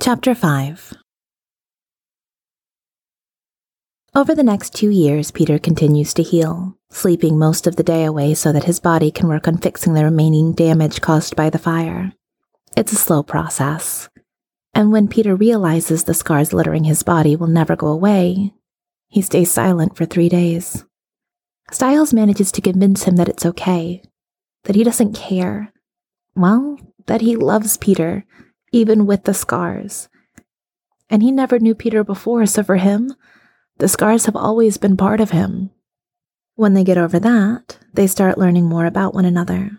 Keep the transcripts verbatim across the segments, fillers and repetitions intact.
Chapter five. Over the next two years, Peter continues to heal, sleeping most of the day away so that his body can work on fixing the remaining damage caused by the fire. It's a slow process, and when Peter realizes the scars littering his body will never go away, he stays silent for three days. Stiles manages to convince him that it's okay, that he doesn't care. Well, that he loves Peter, even with the scars. And he never knew Peter before, so for him, the scars have always been part of him. When they get over that, they start learning more about one another.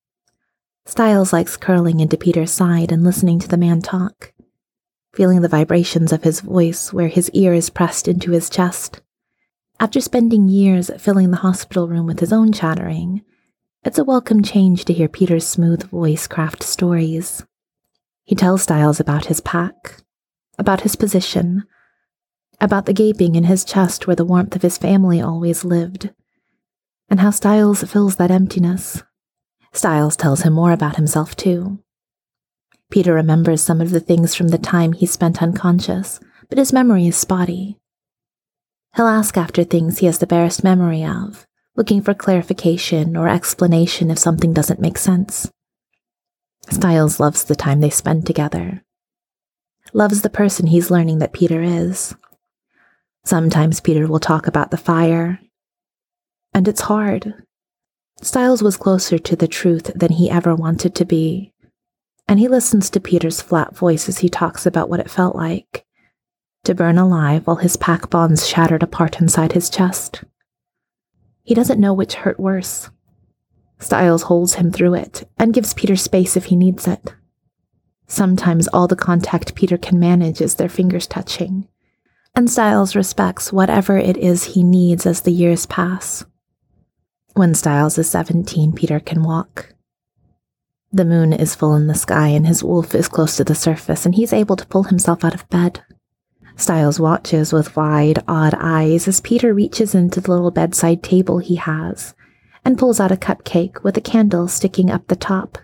Stiles likes curling into Peter's side and listening to the man talk, feeling the vibrations of his voice where his ear is pressed into his chest. After spending years filling the hospital room with his own chattering, it's a welcome change to hear Peter's smooth voice craft stories. He tells Stiles about his pack, about his position, about the gaping in his chest where the warmth of his family always lived, and how Stiles fills that emptiness. Stiles tells him more about himself, too. Peter remembers some of the things from the time he spent unconscious, but his memory is spotty. He'll ask after things he has the barest memory of, looking for clarification or explanation if something doesn't make sense. Stiles loves the time they spend together. Loves the person he's learning that Peter is. Sometimes Peter will talk about the fire, and it's hard. Stiles was closer to the truth than he ever wanted to be, and he listens to Peter's flat voice as he talks about what it felt like to burn alive while his pack bonds shattered apart inside his chest. He doesn't know which hurt worse. Stiles holds him through it and gives Peter space if he needs it. Sometimes all the contact Peter can manage is their fingers touching, and Stiles respects whatever it is he needs as the years pass. When Stiles is seventeen, Peter can walk. The moon is full in the sky and his wolf is close to the surface, and he's able to pull himself out of bed. Stiles watches with wide, odd eyes as Peter reaches into the little bedside table he has and pulls out a cupcake with a candle sticking up the top.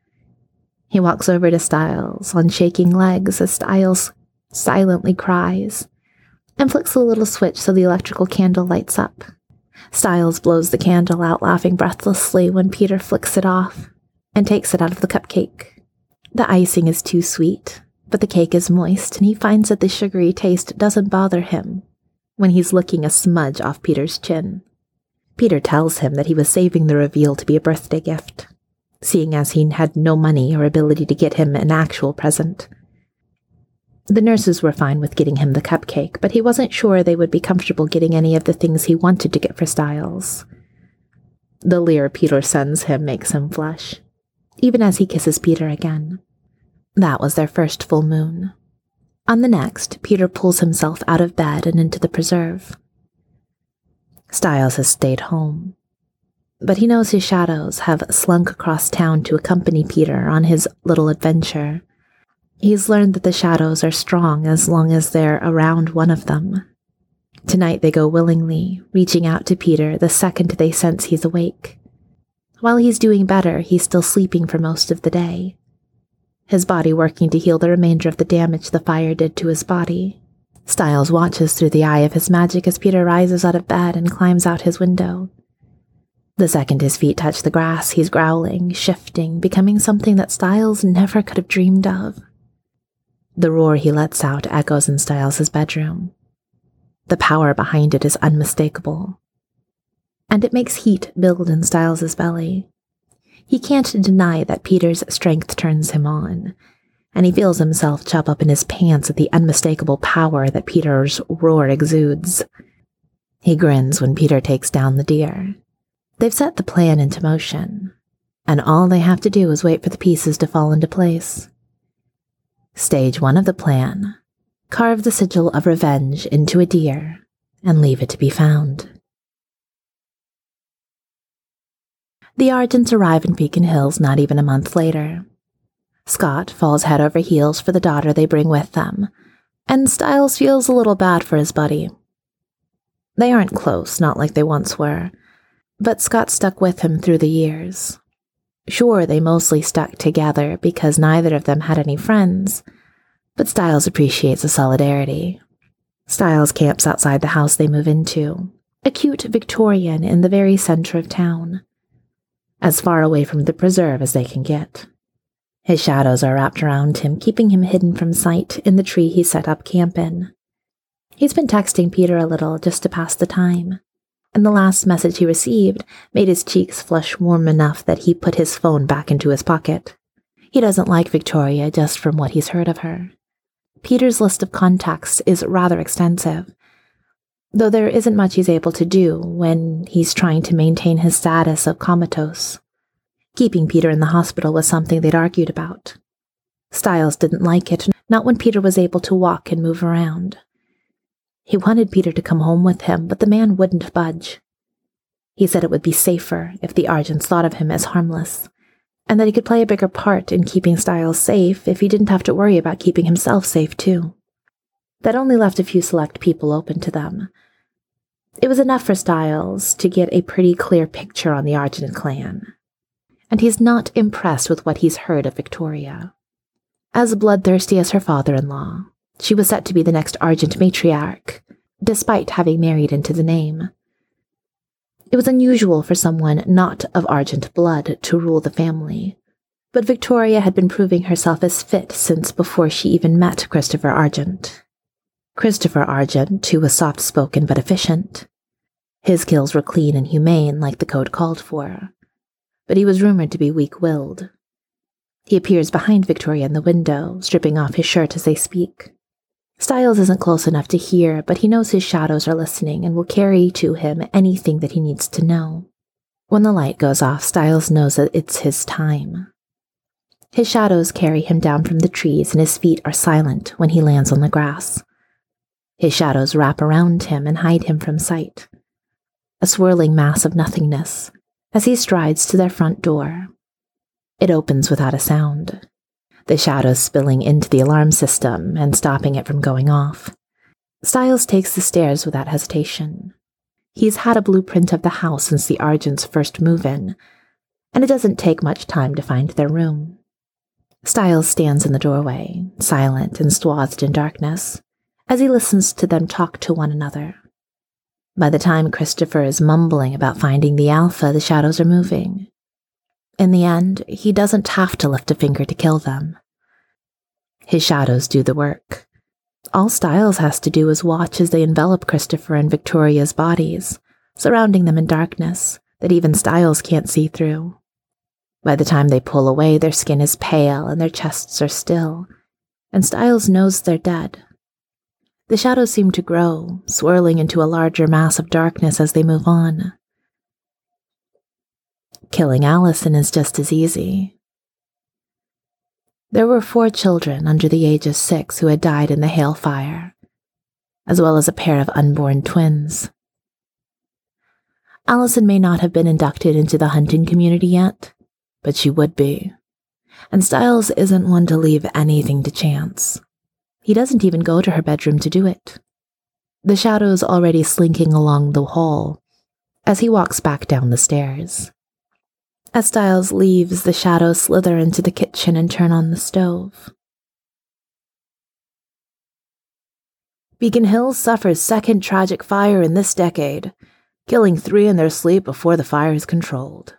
He walks over to Stiles on shaking legs as Stiles silently cries and flicks a little switch so the electrical candle lights up. Stiles blows the candle out, laughing breathlessly when Peter flicks it off and takes it out of the cupcake. The icing is too sweet, but the cake is moist, and he finds that the sugary taste doesn't bother him when he's licking a smudge off Peter's chin. Peter tells him that he was saving the reveal to be a birthday gift, seeing as he had no money or ability to get him an actual present. The nurses were fine with getting him the cupcake, but he wasn't sure they would be comfortable getting any of the things he wanted to get for Stiles. The leer Peter sends him makes him flush, even as he kisses Peter again. That was their first full moon. On the next, Peter pulls himself out of bed and into the preserve. Stiles has stayed home, but he knows his shadows have slunk across town to accompany Peter on his little adventure. He's learned that the shadows are strong as long as they're around one of them. Tonight they go willingly, reaching out to Peter the second they sense he's awake. While he's doing better, he's still sleeping for most of the day, his body working to heal the remainder of the damage the fire did to his body. Stiles watches through the eye of his magic as Peter rises out of bed and climbs out his window. The second his feet touch the grass, he's growling, shifting, becoming something that Stiles never could have dreamed of. The roar he lets out echoes in Stiles' bedroom. The power behind it is unmistakable, and it makes heat build in Stiles' belly. He can't deny that Peter's strength turns him on, and he feels himself chop up in his pants at the unmistakable power that Peter's roar exudes. He grins when Peter takes down the deer. They've set the plan into motion, and all they have to do is wait for the pieces to fall into place. Stage one of the plan: carve the sigil of revenge into a deer and leave it to be found. The Ardents arrive in Beacon Hills not even a month later. Scott falls head over heels for the daughter they bring with them, and Stiles feels a little bad for his buddy. They aren't close, not like they once were, but Scott stuck with him through the years. Sure, they mostly stuck together because neither of them had any friends, But Styles appreciates the solidarity. Styles camps outside the house they move into, a cute Victorian in the very center of town, as far away from the preserve as they can get. His shadows are wrapped around him, keeping him hidden from sight in the tree he set up camp in. He's been texting Peter a little just to pass the time, and the last message he received made his cheeks flush warm enough that he put his phone back into his pocket. He doesn't like Victoria just from what he's heard of her. Peter's list of contacts is rather extensive, though there isn't much he's able to do when he's trying to maintain his status of comatose. Keeping Peter in the hospital was something they'd argued about. Styles didn't like it, not when Peter was able to walk and move around. He wanted Peter to come home with him, but the man wouldn't budge. He said it would be safer if the Argents thought of him as harmless, and that he could play a bigger part in keeping Styles safe if he didn't have to worry about keeping himself safe too. That only left a few select people open to them. It was enough for Styles to get a pretty clear picture on the Argent clan, and he's not impressed with what he's heard of Victoria. As bloodthirsty as her father-in-law, she was set to be the next Argent matriarch, despite having married into the name. It was unusual for someone not of Argent blood to rule the family, but Victoria had been proving herself as fit since before she even met Christopher Argent. Christopher Argent, who was soft-spoken but efficient. His kills were clean and humane like the code called for, but he was rumored to be weak-willed. He appears behind Victoria in the window, stripping off his shirt as they speak. Styles isn't close enough to hear, but he knows his shadows are listening and will carry to him anything that he needs to know. When the light goes off, Styles knows that it's his time. His shadows carry him down from the trees, and his feet are silent when he lands on the grass. His shadows wrap around him and hide him from sight, a swirling mass of nothingness, as he strides to their front door. It opens without a sound, the shadows spilling into the alarm system and stopping it from going off. Styles takes the stairs without hesitation. He's had a blueprint of the house since the Argents' first move-in, and it doesn't take much time to find their room. Styles stands in the doorway, silent and swathed in darkness, as he listens to them talk to one another. By the time Christopher is mumbling about finding the Alpha, the shadows are moving. In the end, he doesn't have to lift a finger to kill them. His shadows do the work. All Styles has to do is watch as they envelop Christopher and Victoria's bodies, surrounding them in darkness that even Styles can't see through. By the time they pull away, their skin is pale and their chests are still, and Styles knows they're dead. The shadows seem to grow, swirling into a larger mass of darkness as they move on. Killing Allison is just as easy. There were four children under the age of six who had died in the hail fire, as well as a pair of unborn twins. Allison may not have been inducted into the hunting community yet, but she would be, and Styles isn't one to leave anything to chance. He doesn't even go to her bedroom to do it. The shadows already slinking along the hall as he walks back down the stairs. As Styles leaves, the shadows slither into the kitchen and turn on the stove. Beacon Hills suffers second tragic fire in this decade, killing three in their sleep before the fire is controlled.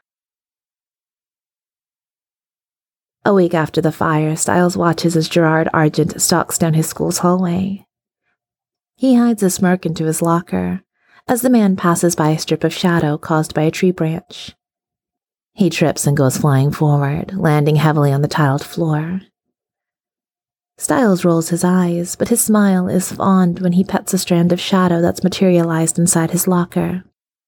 A week after the fire, Styles watches as Gerard Argent stalks down his school's hallway. He hides a smirk into his locker as the man passes by a strip of shadow caused by a tree branch. He trips and goes flying forward, landing heavily on the tiled floor. Styles rolls his eyes, but his smile is fond when he pets a strand of shadow that's materialized inside his locker.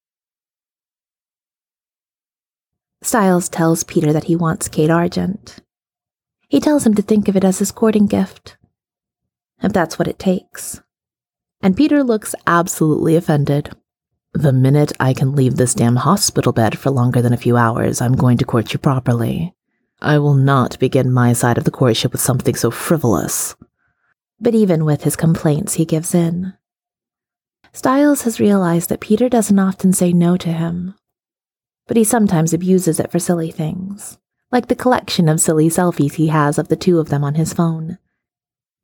Styles tells Peter that he wants Kate Argent. He tells him to think of it as his courting gift, if that's what it takes. And Peter looks absolutely offended. The minute I can leave this damn hospital bed for longer than a few hours, I'm going to court you properly. I will not begin my side of the courtship with something so frivolous. But even with his complaints, he gives in. Styles has realized that Peter doesn't often say no to him, but he sometimes abuses it for silly things, like the collection of silly selfies he has of the two of them on his phone.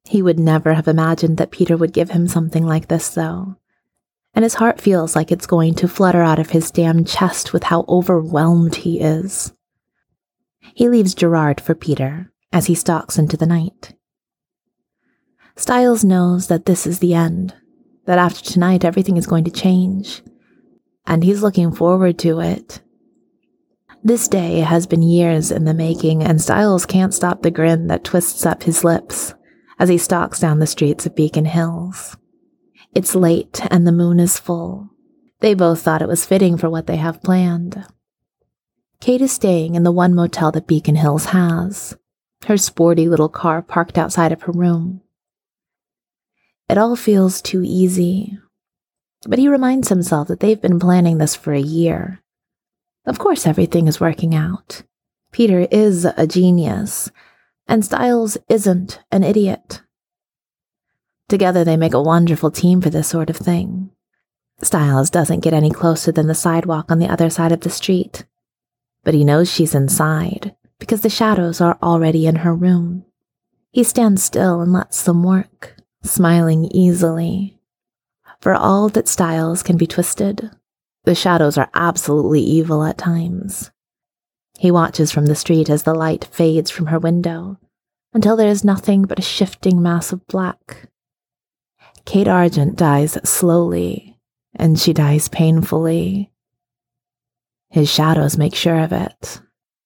He would never have imagined that Peter would give him something like this, though, and his heart feels like it's going to flutter out of his damn chest with how overwhelmed he is. He leaves Gerard for Peter as he stalks into the night. Stiles knows that this is the end, that after tonight everything is going to change, and he's looking forward to it. This day has been years in the making, and Stiles can't stop the grin that twists up his lips as he stalks down the streets of Beacon Hills. It's late, and the moon is full. They both thought it was fitting for what they have planned. Kate is staying in the one motel that Beacon Hills has, her sporty little car parked outside of her room. It all feels too easy, but he reminds himself that they've been planning this for a year. Of course everything is working out. Peter is a genius, and Stiles isn't an idiot. Together they make a wonderful team for this sort of thing. Stiles doesn't get any closer than the sidewalk on the other side of the street, but he knows she's inside because the shadows are already in her room. He stands still and lets them work, smiling easily. For all that Stiles can be twisted, the shadows are absolutely evil at times. He watches from the street as the light fades from her window until there is nothing but a shifting mass of black. Kate Argent dies slowly, and she dies painfully. His shadows make sure of it.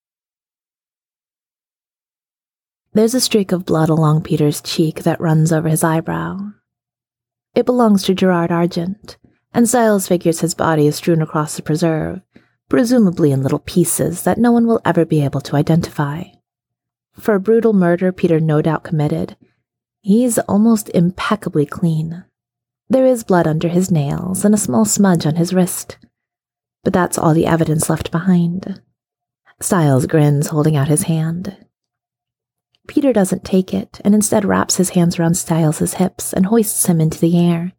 There's a streak of blood along Peter's cheek that runs over his eyebrow. It belongs to Gerard Argent, and Stiles figures his body is strewn across the preserve, presumably in little pieces that no one will ever be able to identify. For a brutal murder Peter no doubt committed, he's almost impeccably clean. There is blood under his nails and a small smudge on his wrist, but that's all the evidence left behind. Stiles grins, holding out his hand. Peter doesn't take it, and instead wraps his hands around Stiles' hips and hoists him into the air.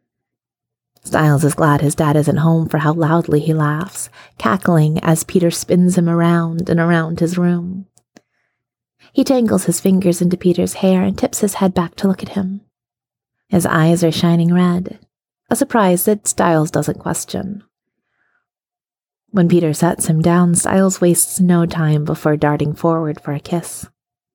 Stiles is glad his dad isn't home for how loudly he laughs, cackling as Peter spins him around and around his room. He tangles his fingers into Peter's hair and tips his head back to look at him. His eyes are shining red, a surprise that Stiles doesn't question. When Peter sets him down, Stiles wastes no time before darting forward for a kiss.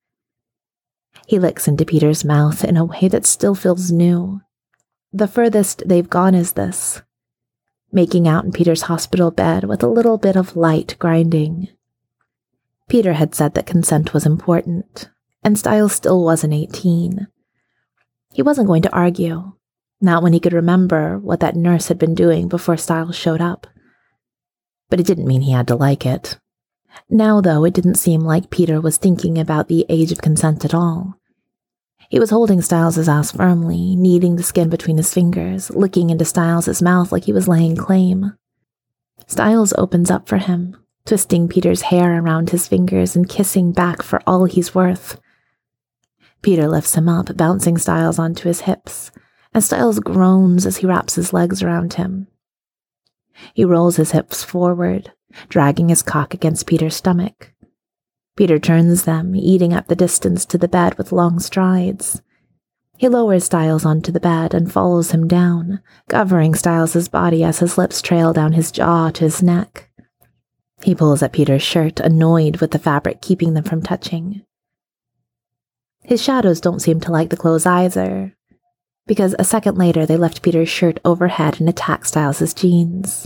He licks into Peter's mouth in a way that still feels new. The furthest they've gone is this, making out in Peter's hospital bed with a little bit of light grinding. Peter had said that consent was important, and Stiles still wasn't eighteen. He wasn't going to argue, not when he could remember what that nurse had been doing before Stiles showed up. But it didn't mean he had to like it. Now, though, it didn't seem like Peter was thinking about the age of consent at all. He was holding Stiles' ass firmly, kneading the skin between his fingers, licking into Stiles' mouth like he was laying claim. Stiles opens up for him, twisting Peter's hair around his fingers and kissing back for all he's worth. Peter lifts him up, bouncing Stiles onto his hips, and Stiles groans as he wraps his legs around him. He rolls his hips forward, dragging his cock against Peter's stomach. Peter turns them, eating up the distance to the bed with long strides. He lowers Stiles onto the bed and follows him down, covering Stiles' body as his lips trail down his jaw to his neck. He pulls at Peter's shirt, annoyed with the fabric keeping them from touching. His shadows don't seem to like the clothes either, because a second later they left Peter's shirt overhead and attacked Stiles' jeans.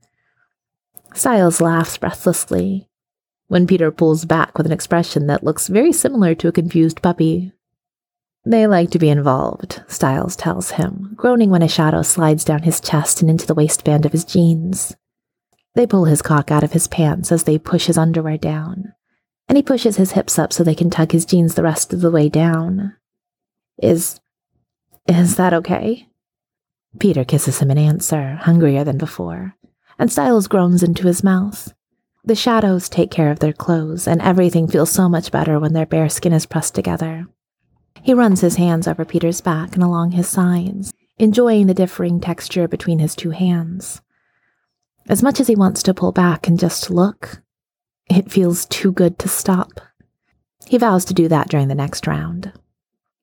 Stiles laughs breathlessly when Peter pulls back with an expression that looks very similar to a confused puppy. They like to be involved, Stiles tells him, groaning when a shadow slides down his chest and into the waistband of his jeans. They pull his cock out of his pants as they push his underwear down, and he pushes his hips up so they can tug his jeans the rest of the way down. Is... is that okay? Peter kisses him in answer, hungrier than before, and Stiles groans into his mouth. The shadows take care of their clothes, and everything feels so much better when their bare skin is pressed together. He runs his hands over Peter's back and along his sides, enjoying the differing texture between his two hands. As much as he wants to pull back and just look, it feels too good to stop. He vows to do that during the next round.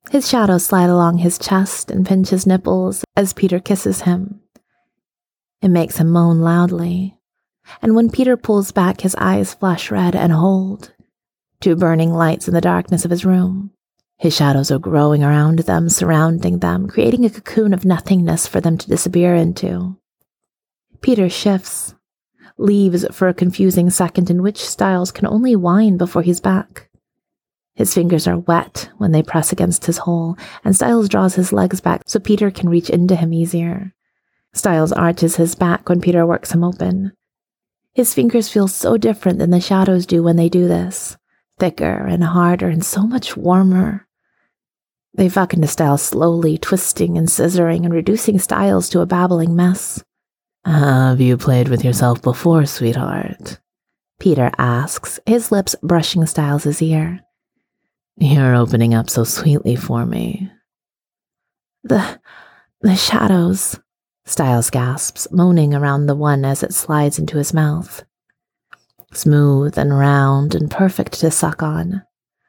His shadows slide along his chest and pinch his nipples as Peter kisses him. It makes him moan loudly, and when Peter pulls back, his eyes flash red and hold, two burning lights in the darkness of his room. His shadows are growing around them, surrounding them, creating a cocoon of nothingness for them to disappear into. Peter shifts, leaves for a confusing second in which Styles can only whine before he's back. His fingers are wet when they press against his hole, and Styles draws his legs back so Peter can reach into him easier. Styles arches his back when Peter works him open. His fingers feel so different than the shadows do when they do this, thicker and harder and so much warmer. They fuck into Styles slowly, twisting and scissoring and reducing Styles to a babbling mess. "Have you played with yourself before, sweetheart?" Peter asks, his lips brushing Styles' ear. "You're opening up so sweetly for me." The... the shadows," Styles gasps, moaning around the one as it slides into his mouth. Smooth and round and perfect to suck on.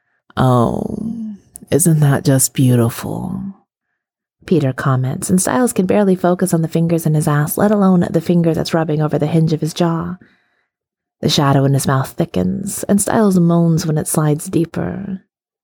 "Oh, isn't that just beautiful?" Peter comments, and Styles can barely focus on the fingers in his ass, let alone the finger that's rubbing over the hinge of his jaw. The shadow in his mouth thickens, and Styles moans when it slides deeper.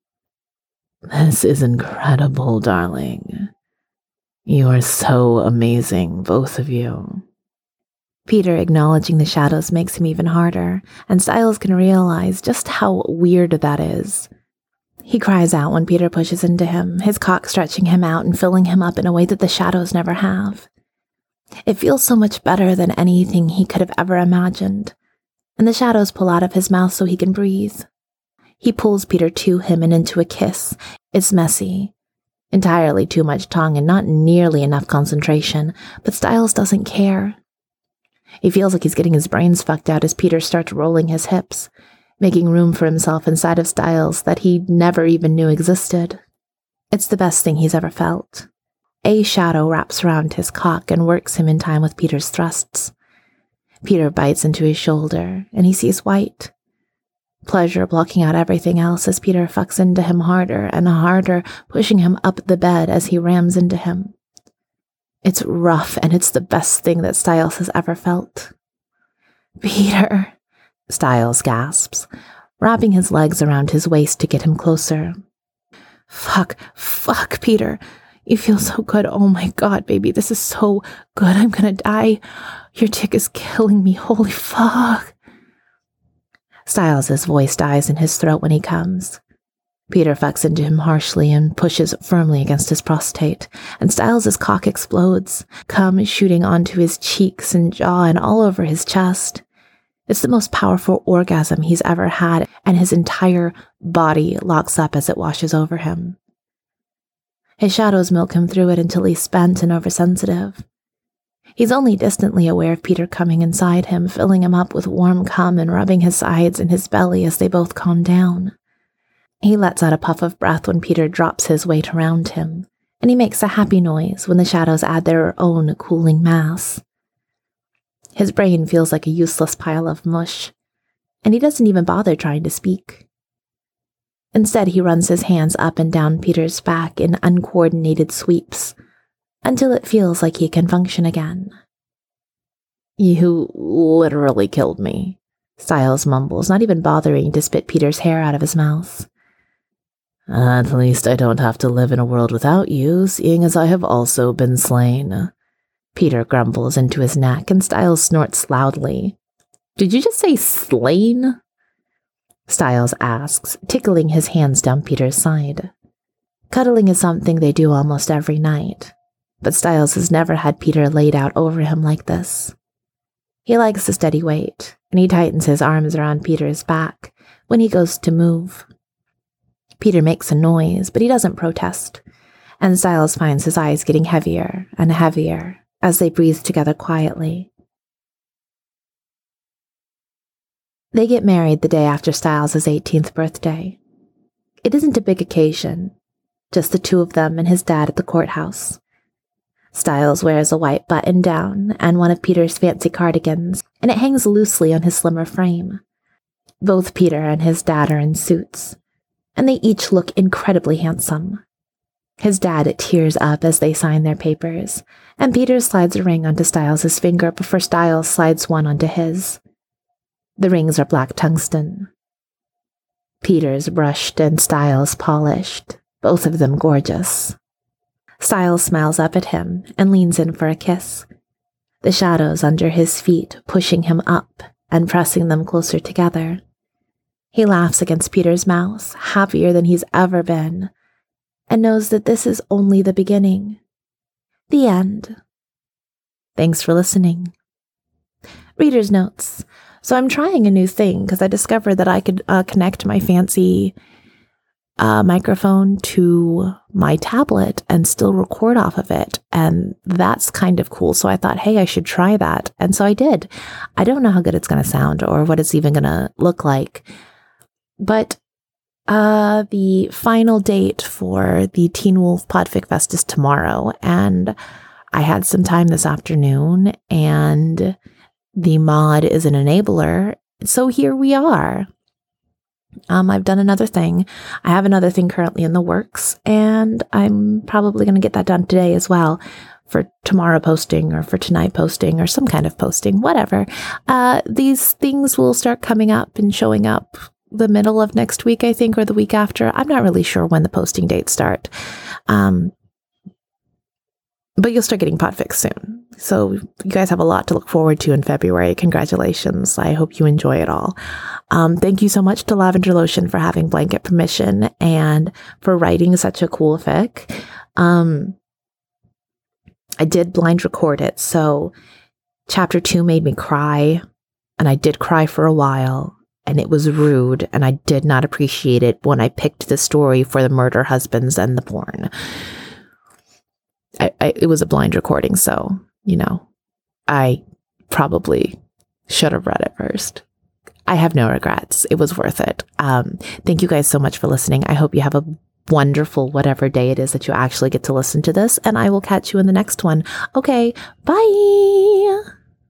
"This is incredible, darling. You are so amazing, both of you." Peter acknowledging the shadows makes him even harder, and Styles can realize just how weird that is. He cries out when Peter pushes into him, his cock stretching him out and filling him up in a way that the shadows never have. It feels so much better than anything he could have ever imagined, and the shadows pull out of his mouth so he can breathe. He pulls Peter to him and into a kiss. It's messy. Entirely too much tongue and not nearly enough concentration, but Styles doesn't care. He feels like he's getting his brains fucked out as Peter starts rolling his hips, making room for himself inside of Styles that he never even knew existed. It's the best thing he's ever felt. A shadow wraps around his cock and works him in time with Peter's thrusts. Peter bites into his shoulder, and he sees white. Pleasure blocking out everything else as Peter fucks into him harder and harder, pushing him up the bed as he rams into him. It's rough, and it's the best thing that Styles has ever felt. "Peter," Styles gasps, wrapping his legs around his waist to get him closer. Fuck, fuck, Peter. You feel so good. Oh my god, baby, this is so good. I'm gonna die. Your dick is killing me. Holy fuck. Styles' voice dies in his throat when he comes. Peter fucks into him harshly and pushes firmly against his prostate, and Styles' cock explodes, cum shooting onto his cheeks and jaw and all over his chest. It's the most powerful orgasm he's ever had, and his entire body locks up as it washes over him. His shadows milk him through it until he's spent and oversensitive. He's only distantly aware of Peter coming inside him, filling him up with warm cum and rubbing his sides and his belly as they both calm down. He lets out a puff of breath when Peter drops his weight around him, and he makes a happy noise when the shadows add their own cooling mass. His brain feels like a useless pile of mush, and he doesn't even bother trying to speak. Instead, he runs his hands up and down Peter's back in uncoordinated sweeps, until it feels like he can function again. "You literally killed me," Styles mumbles, not even bothering to spit Peter's hair out of his mouth. "At least I don't have to live in a world without you, seeing as I have also been slain." Peter grumbles into his neck, and Styles snorts loudly. "Did you just say slain?" Styles asks, tickling his hands down Peter's side. Cuddling is something they do almost every night, but Styles has never had Peter laid out over him like this. He likes the steady weight, and he tightens his arms around Peter's back when he goes to move. Peter makes a noise, but he doesn't protest, and Styles finds his eyes getting heavier and heavier as they breathe together quietly. They get married the day after Styles' eighteenth birthday. It isn't a big occasion, just the two of them and his dad at the courthouse. Styles wears a white button-down and one of Peter's fancy cardigans, and it hangs loosely on his slimmer frame. Both Peter and his dad are in suits, and they each look incredibly handsome. His dad tears up as they sign their papers, and Peter slides a ring onto Stiles' finger before Stiles slides one onto his. The rings are black tungsten. Peter's brushed and Stiles polished, both of them gorgeous. Stiles smiles up at him and leans in for a kiss, the shadows under his feet pushing him up and pressing them closer together. He laughs against Peter's mouth, happier than he's ever been, and knows that this is only the beginning. The end. Thanks for listening. Reader's notes. So I'm trying a new thing because I discovered that I could uh, connect my fancy uh, microphone to my tablet and still record off of it. And that's kind of cool. So I thought, hey, I should try that. And so I did. I don't know how good it's going to sound or what it's even going to look like. But uh, the final date for the Teen Wolf Podfic Fest is tomorrow. And I had some time this afternoon, and the mod is an enabler. So here we are. Um, I've done another thing. I have another thing currently in the works, and I'm probably going to get that done today as well for tomorrow posting or for tonight posting or some kind of posting, whatever. Uh, these things will start coming up and showing up the middle of next week, I think, or the week after. I'm not really sure when the posting dates start. Um, but you'll start getting Podfics soon. So you guys have a lot to look forward to in February. Congratulations. I hope you enjoy it all. Um, thank you so much to Lavender Lotion for having blanket permission and for writing such a cool fic. Um, I did blind record it. So chapter two made me cry, and I did cry for a while. And it was rude, and I did not appreciate it when I picked the story for the murder husbands and the porn. I, I, it was a blind recording, so, you know, I probably should have read it first. I have no regrets. It was worth it. Um, thank you guys so much for listening. I hope you have a wonderful whatever day it is that you actually get to listen to this, and I will catch you in the next one. Okay, bye!